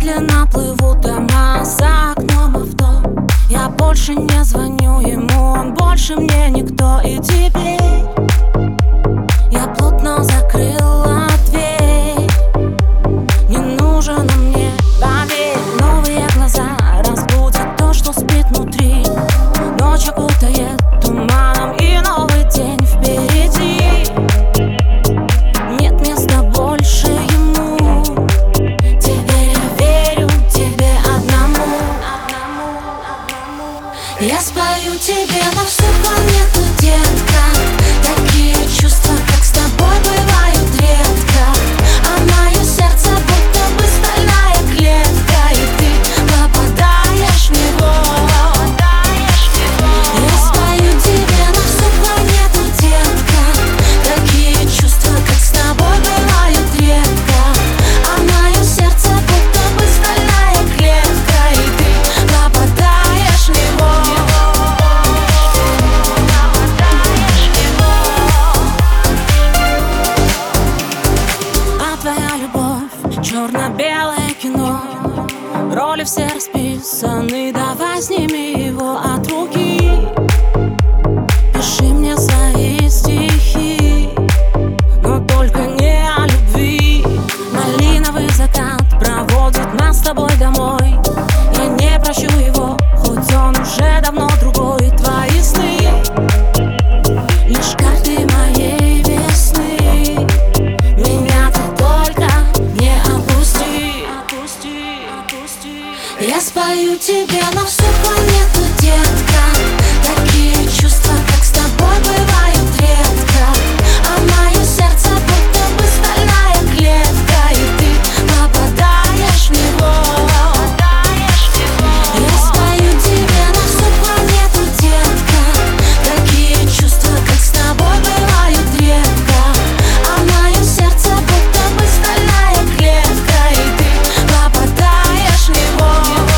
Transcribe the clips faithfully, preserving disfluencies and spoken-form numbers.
медленно плывут дома за окном авто. Я больше не звоню ему, он больше мне никто. И теперь я плотно закрыла дверь. Не нужен он мне, поверь. Новые глаза разбудят то, что спит внутри. Ночь окутает туманом, и новый день впереди. Нет места больше ему. Теперь я верю тебе одному. Я спою тебе на всю планету, детка. Такие чувства, как с тобой, бывают редко. А мое сердце будто бы стальная клетка, и ты попадаешь в него. Я спою тебе на всю планету, детка. Такие чувства, как с тобой, бывают редко. А мое сердце будто бы стальная клетка, и ты попадаешь в него. Твоя любовь, черно-белое кино. Роли все расписаны, давай сними его от руки. Пиши мне свои стихи, но только не о любви. Малиновый закат проводит нас с тобой домой. Я не прощу его, хоть он уже давно другой. Твои сны лишь карты моей весны. Меня ты Я спою тебе на всю планету, детка. Такие чувства, как с тобой, бывают редко. А мое сердце будто бы стальная клетка, и ты попадаешь в него. Я спою тебе на всю планету, детка. Такие чувства, как с тобой, бывают редко. А мое сердце будто бы стальная клетка, и ты попадаешь в него.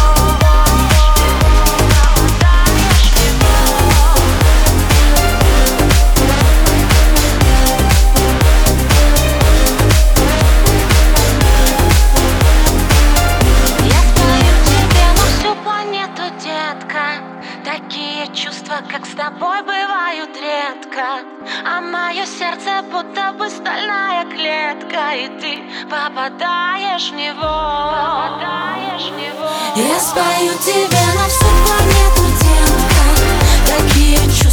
Такие чувства, как с тобой, бывают редко. А мое сердце будто бы стальная клетка, и ты попадаешь в него. Попадаешь в него. Я спою тебе на всю планету, детка. Такие чувства.